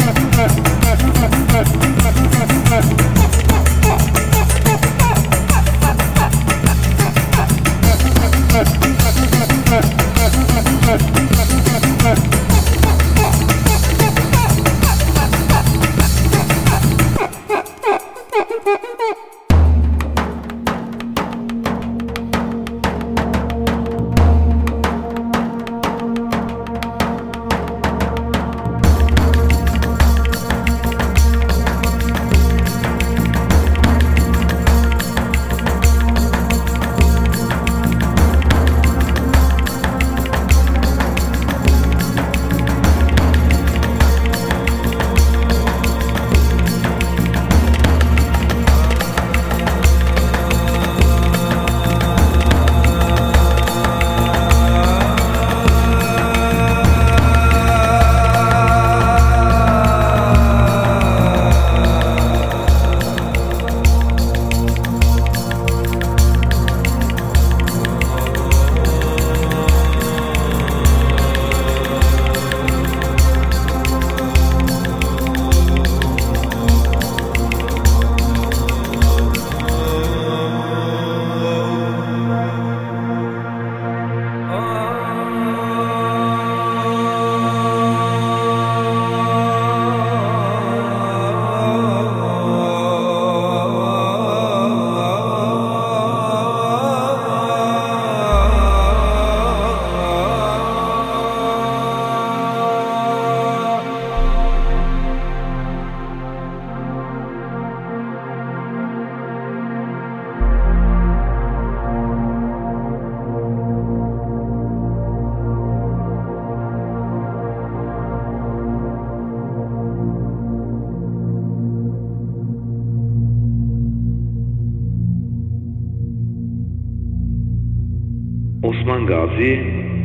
Osman Gazi,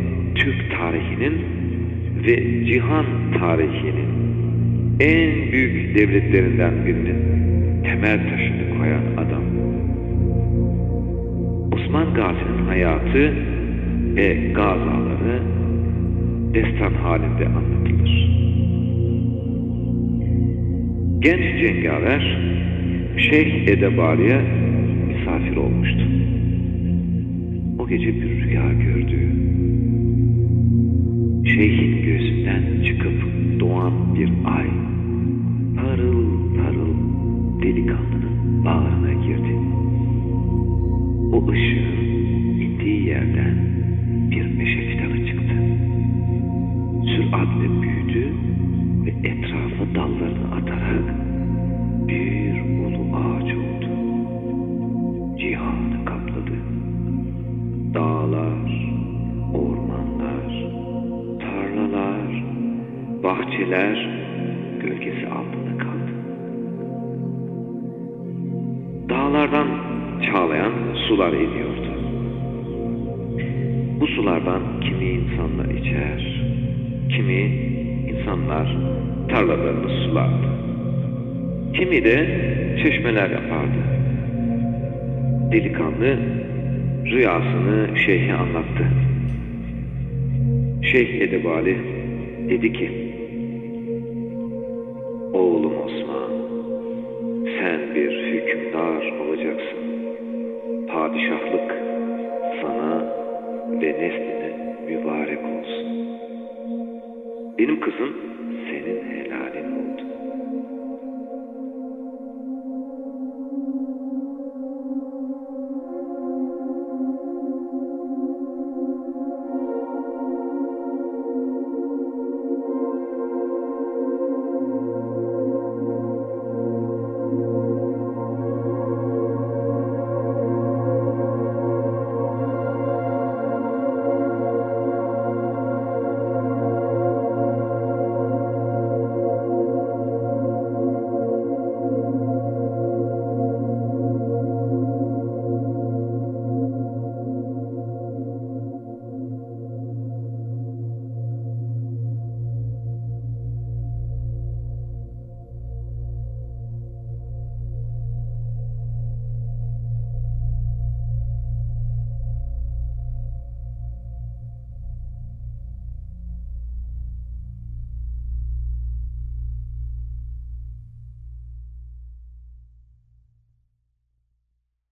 Türk tarihinin ve cihan tarihinin en büyük devletlerinden birinin temel taşını koyan adam. Osman Gazi'nin hayatı ve gazaları destan halinde anlatılır. Genç cengaver Şeyh Edebali'ye misafir olmuştu. O gece bir rüya gördü. Şeyhin gözünden çıkıp doğan bir ay parıl parıl delikanlının bağrına girdi. O ışığın indiği yerden bir meşe fidanı çıktı. Süratle büyüdü ve etrafa dallarını atarak bir ulu ağaç oldu. Cihanı kapladı. Dağlar, ormanlar, tarlalar, bahçeler gölgesi altında kaldı. Dağlardan çağlayan sular iniyordu. Bu sulardan kimi insanlar içer, kimi insanlar tarlalarını sulardı. Kimi de çeşmeler yapardı. Delikanlı rüyasını şeyhe anlattı. Şeyh Edebali dedi ki, "Oğlum Osman, sen bir hükümdar olacaksın. Padişahlık sana ve nesline mübarek olsun. Benim kızım